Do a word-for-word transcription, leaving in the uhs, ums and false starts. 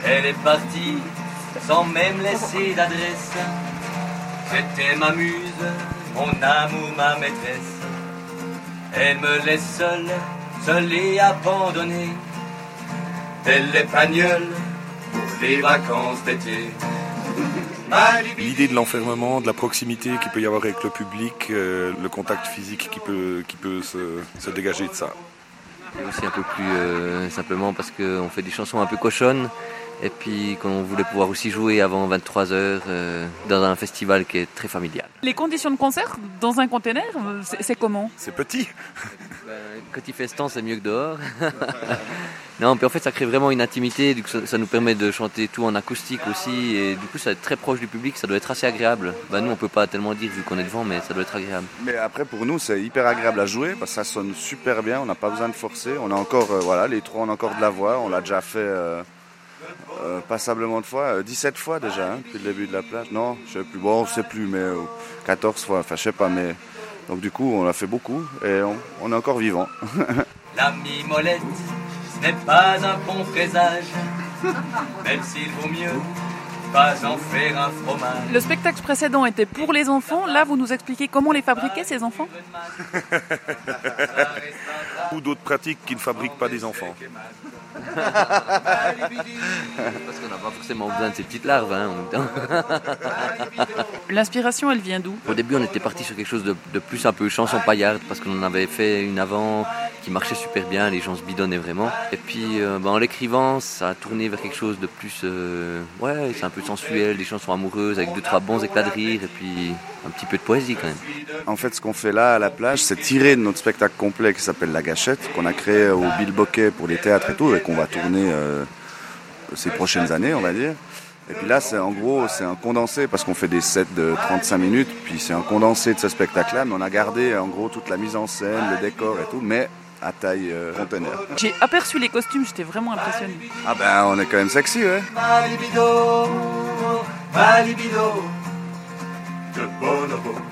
Elle est partie sans même laisser d'adresse. C'était ma muse, mon amour, ma maîtresse. Elle me laisse seule, seule et abandonnée. Elle est pagnole pour les vacances d'été. L'idée de l'enfermement, de la proximité qu'il peut y avoir avec le public, euh, le contact physique qui peut, qui peut se, se dégager de ça. Et aussi un peu plus euh, simplement parce qu'on fait des chansons un peu cochonnes et puis qu'on voulait pouvoir aussi jouer avant vingt-trois heures euh, dans un festival qui est très familial. Les conditions de concert dans un container, c'est, c'est comment ? C'est petit. Ben, quand il fait ce temps, c'est mieux que dehors. Non, puis en fait, ça crée vraiment une intimité. Du coup, ça, ça nous permet de chanter tout en acoustique aussi. Et du coup, ça va être très proche du public. Ça doit être assez agréable. Ben, nous, on peut pas tellement dire vu qu'on est devant, mais ça doit être agréable. Mais après, pour nous, c'est hyper agréable à jouer parce que ça sonne super bien. On n'a pas besoin de forcer. On a encore, euh, voilà, les trois, on a encore de la voix. On l'a déjà fait euh, euh, passablement de fois, euh, dix-sept fois déjà, hein, depuis le début de la plage. Non, je sais plus. Bon, je sais plus, mais euh, quatorze fois. Enfin, je sais pas, mais donc du coup, on l'a fait beaucoup et on, on est encore vivant. La mimolette n'est pas un bon présage, même s'il vaut mieux pas en faire un fromage. Le spectacle précédent était pour les enfants. Là, vous nous expliquez comment les fabriquer, ces enfants ? Ou d'autres pratiques qui ne fabriquent pas des enfants. Parce qu'on n'a pas forcément besoin de ces petites larves hein, en même temps. L'inspiration, elle vient d'où ? Au début, on était parti sur quelque chose de, de plus un peu chanson paillarde parce qu'on en avait fait une avant qui marchait super bien, les gens se bidonnaient vraiment. Et puis, euh, bah, en l'écrivant, ça a tourné vers quelque chose de plus... Euh, ouais, c'est un peu sensuel, des chansons amoureuses avec deux, trois bons éclats de rire et puis un petit peu de poésie quand même. En fait, ce qu'on fait là à la plage, c'est tirer de notre spectacle complet qui s'appelle La Gâchette, qu'on a créé au Bilboquet pour les théâtres et tout, et qu'on va tourner euh, ces prochaines années, on va dire. Et puis là, c'est en gros, c'est un condensé, parce qu'on fait des sets de trente-cinq minutes, puis c'est un condensé de ce spectacle-là, mais on a gardé en gros toute la mise en scène, le décor et tout, mais à taille euh, conteneur. J'ai aperçu les costumes, j'étais vraiment impressionnée. Ah ben, on est quand même sexy, ouais. Ma libido, ma libido, de bonobo.